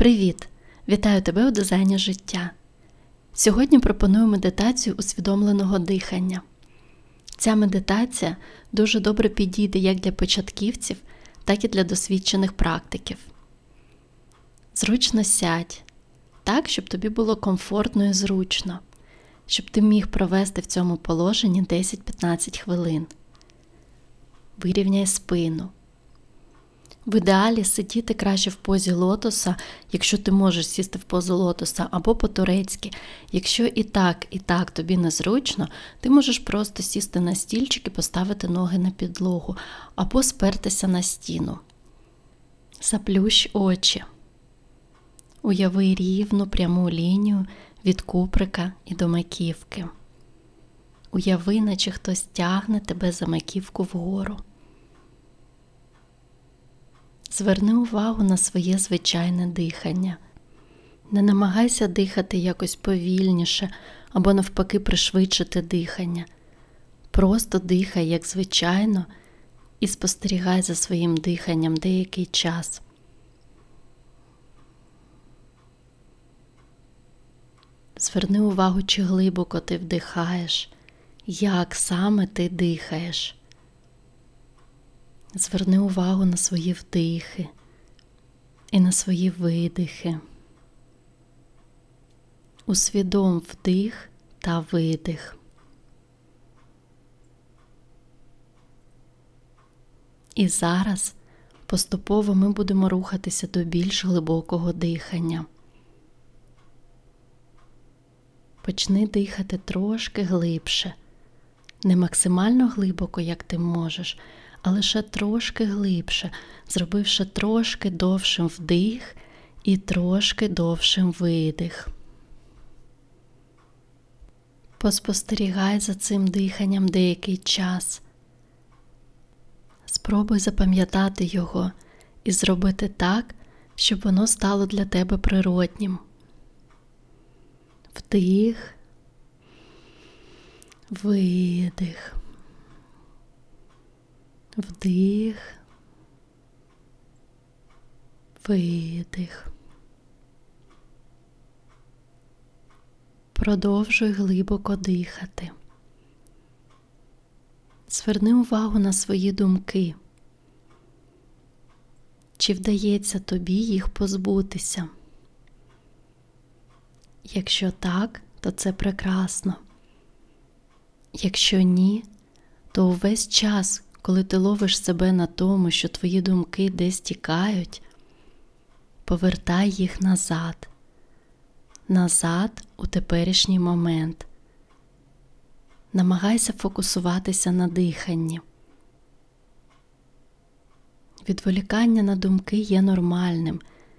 Привіт! Вітаю тебе у дизайні життя. Сьогодні пропоную медитацію усвідомленого дихання. Ця медитація дуже добре підійде як для початківців, так і для досвідчених практиків. Зручно сядь, так, щоб тобі було комфортно і зручно, щоб ти міг провести в цьому положенні 10-15 хвилин. Вирівняй спину. В ідеалі сидіти краще в позі лотоса, якщо ти можеш сісти в позу лотоса, або по-турецьки. Якщо і так тобі незручно, ти можеш просто сісти на стільчик і поставити ноги на підлогу, або спертися на стіну. Заплющ очі. Уяви рівну пряму лінію від куприка і до маківки. Уяви, наче хтось тягне тебе за маківку вгору. Зверни увагу на своє звичайне дихання. Не намагайся дихати якось повільніше або навпаки пришвидшити дихання. Просто дихай як звичайно і спостерігай за своїм диханням деякий час. Зверни увагу, чи глибоко ти вдихаєш, як саме ти дихаєш. Зверни увагу на свої вдихи і на свої видихи. Усвідом вдих та видих. І зараз поступово ми будемо рухатися до більш глибокого дихання. Почни дихати трошки глибше. Не максимально глибоко, як ти можеш, а лише трошки глибше, зробивши трошки довшим вдих і трошки довшим видих. Поспостерігай за цим диханням деякий час. Спробуй запам'ятати його і зробити так, щоб воно стало для тебе природнім. Вдих, видих. Вдих, видих. Продовжуй глибоко дихати. Зверни увагу на свої думки. Чи вдається тобі їх позбутися? Якщо так, то це прекрасно. Якщо ні, то увесь час, коли ти ловиш себе на тому, що твої думки десь тікають, повертай їх назад. Назад у теперішній момент. Намагайся фокусуватися на диханні. Відволікання на думки є нормальним.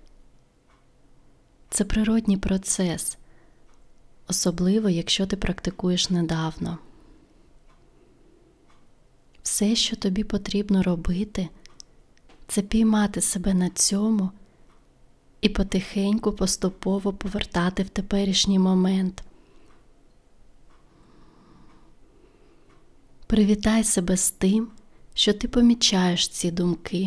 Це природній процес, особливо якщо ти практикуєш недавно. Все, що тобі потрібно робити, це піймати себе на цьому і потихеньку, поступово повертати в теперішній момент. Привітай себе з тим, що ти помічаєш ці думки,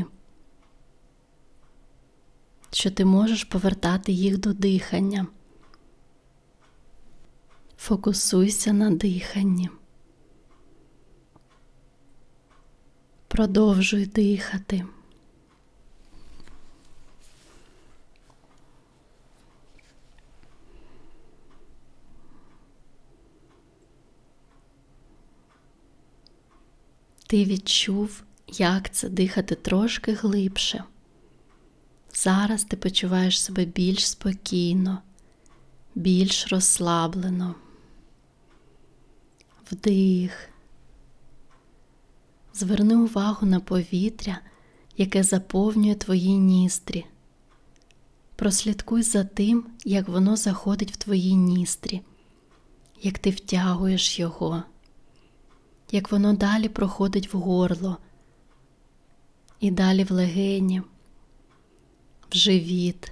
що ти можеш повертати їх до дихання. Фокусуйся на диханні. Продовжуй дихати. Ти відчув, як це дихати трошки глибше. Зараз ти почуваєш себе більш спокійно, більш розслаблено. Вдих. Зверни увагу на повітря, яке заповнює твої ніздрі. Прослідкуй за тим, як воно заходить в твої ніздрі, як ти втягуєш його, як воно далі проходить в горло, і далі в легені, в живіт.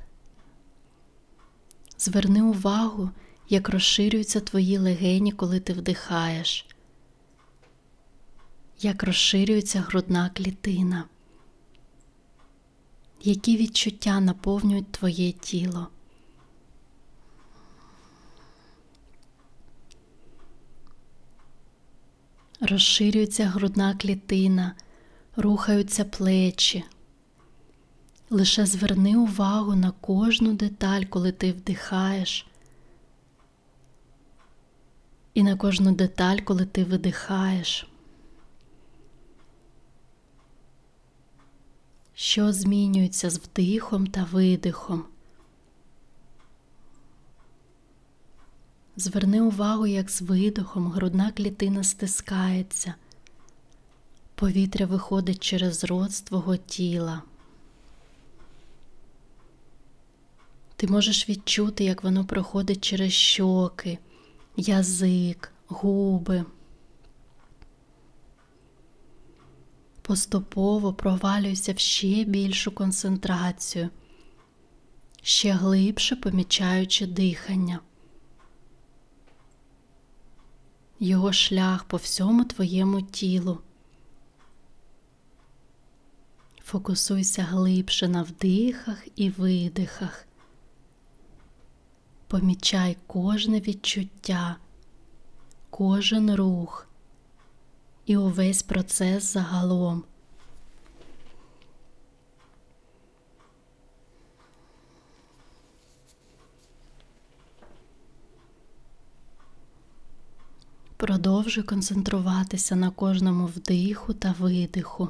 Зверни увагу, як розширюються твої легені, коли ти вдихаєш, як розширюється грудна клітина, Які відчуття наповнюють твоє тіло? Розширюється грудна клітина, рухаються плечі. Лише зверни увагу на кожну деталь, коли ти вдихаєш, і на кожну деталь, коли ти видихаєш. Що змінюється з вдихом та видихом? Зверни увагу, як з видихом грудна клітина стискається. Повітря виходить через рот з твого тіла. Ти можеш відчути, як воно проходить через щоки, язик, губи. Поступово провалюйся в ще більшу концентрацію, ще глибше помічаючи дихання. Його шлях по всьому твоєму тілу. Фокусуйся глибше на вдихах і видихах. Помічай кожне відчуття, кожен рух і увесь процес загалом. Продовжуй концентруватися на кожному вдиху та видиху.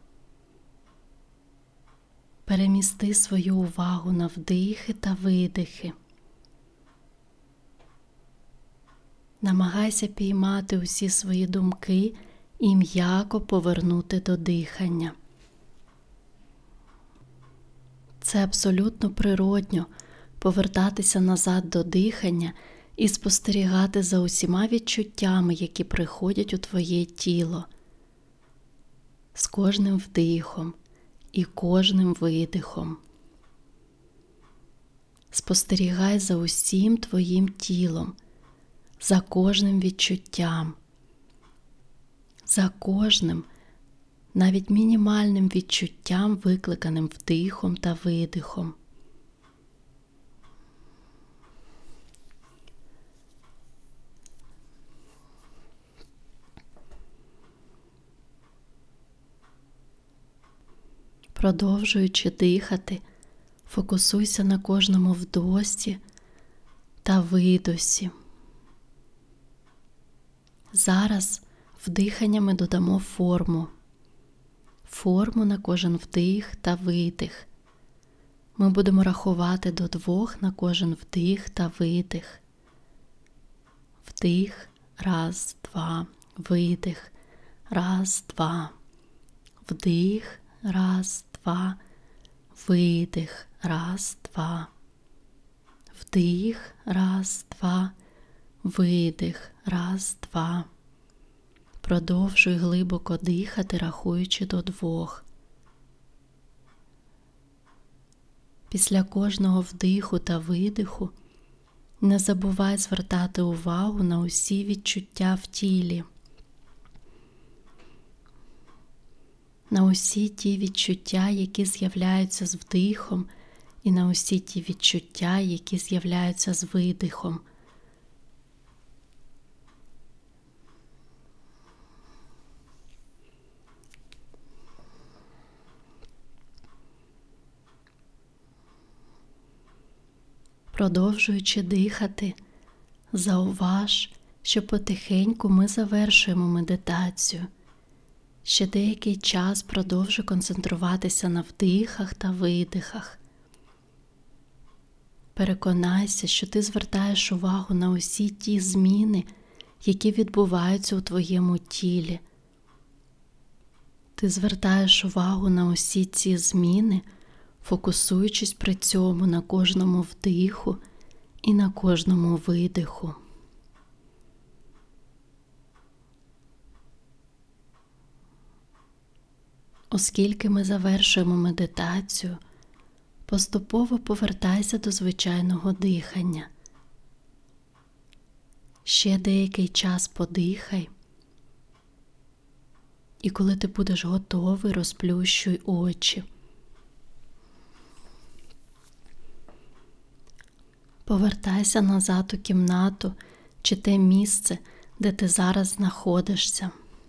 Перемісти свою увагу на вдихи та видихи. Намагайся піймати усі свої думки і м'яко повернути до дихання. Це абсолютно природньо повертатися назад до дихання і спостерігати за усіма відчуттями, які приходять у твоє тіло. З кожним вдихом і кожним видихом. Спостерігай за усім твоїм тілом, за кожним відчуттям, за кожним, навіть мінімальним відчуттям, викликаним вдихом та видихом. Продовжуючи дихати, фокусуйся на кожному вдосі та видосі. Зараз в дихання ми додамо форму. Форму на кожен вдих та видих. Ми будемо рахувати до 2 на кожен вдих та видих. Вдих, 1, 2, видих, 1, 2. Вдих, 1, 2, видих, 1, 2. Вдих, 1, 2, видих, 1, 2. Продовжуй глибоко дихати, рахуючи до 2. Після кожного вдиху та видиху не забувай звертати увагу на усі відчуття в тілі. На усі ті відчуття, які з'являються з вдихом, і на усі ті відчуття, які з'являються з видихом. Продовжуючи дихати, зауваж, що потихеньку ми завершуємо медитацію. Ще деякий час продовжуй концентруватися на вдихах та видихах. Переконайся, що ти звертаєш увагу на усі ті зміни, які відбуваються у твоєму тілі. Ти звертаєш увагу на усі ці зміни, фокусуючись при цьому на кожному вдиху і на кожному видиху. Оскільки ми завершуємо медитацію, поступово повертайся до звичайного дихання. Ще деякий час подихай, і коли ти будеш готовий, розплющуй очі. Повертайся назад у кімнату чи те місце, де ти зараз знаходишся.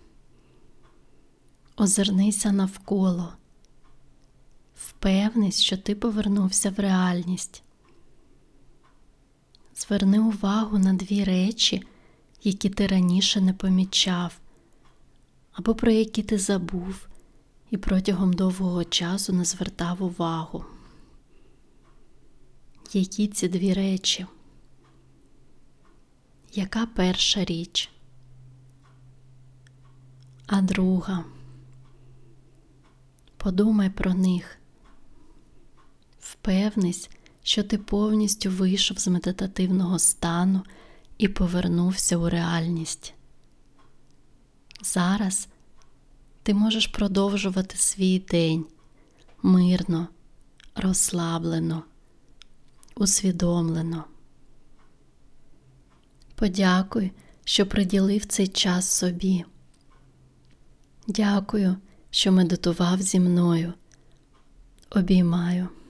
Озирнися навколо. Впевнись, що ти повернувся в реальність. Зверни увагу на 2 речі, які ти раніше не помічав, або про які ти забув і протягом довгого часу не звертав увагу. Які ці 2 речі? Яка перша річ? А друга? Подумай про них. Впевнись, що ти повністю вийшов з медитативного стану і повернувся у реальність. Зараз ти можеш продовжувати свій день мирно, розслаблено, усвідомлено. Подякуй, що приділив цей час собі. Дякую, що медитував зі мною. Обіймаю.